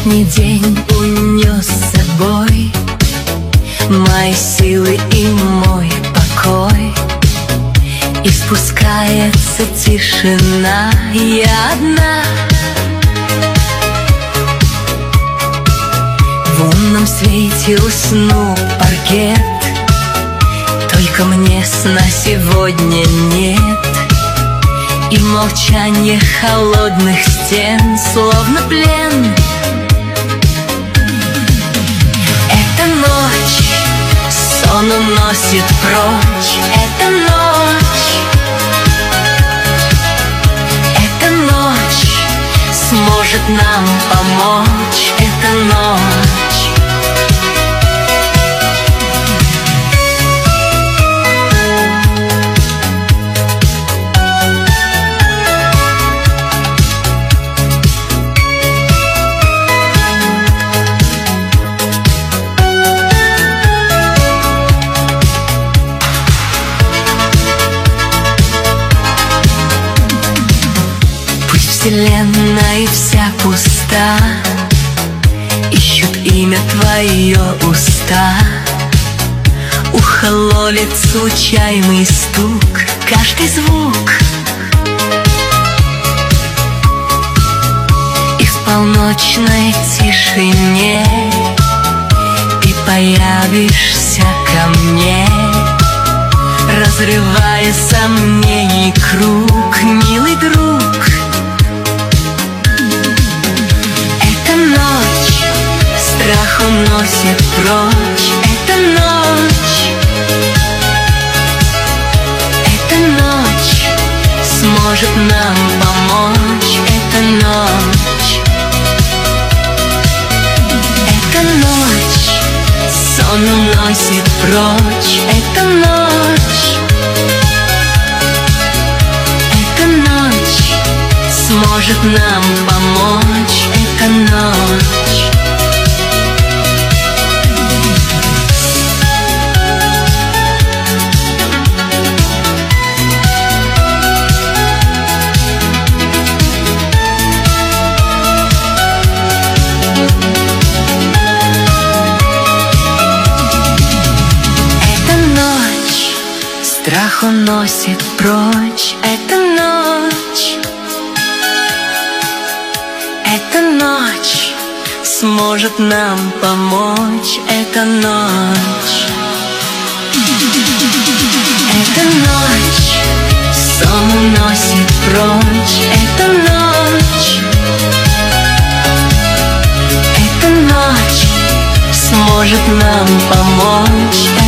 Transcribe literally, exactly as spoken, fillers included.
Сегодняшний день унес с собой мои силы и мой покой, и спускается тишина, я одна. В лунном свете уснул паркет, только мне сна сегодня нет. И молчание холодных стен словно плен. Эта ночь сон уносит прочь. Эта ночь, эта ночь сможет нам помочь. Эта ночь. Вселенная вся пуста, ищут имя твое уста. Ухо ловит случайный стук, каждый звук. И в полночной тишине ты появишься ко мне, разрывая сомнений круг, милый друг. Страх уносит прочь. Эта ночь, эта ночь сможет нам помочь. Эта ночь, эта ночь сон уносит прочь. Эта ночь, эта ночь сможет нам помочь. Эта ночь. Страх уносит прочь. Эта ночь, эта ночь сможет нам помочь. Эта ночь, эта ночь сон уносит прочь. Эта ночь, эта ночь сможет нам помочь.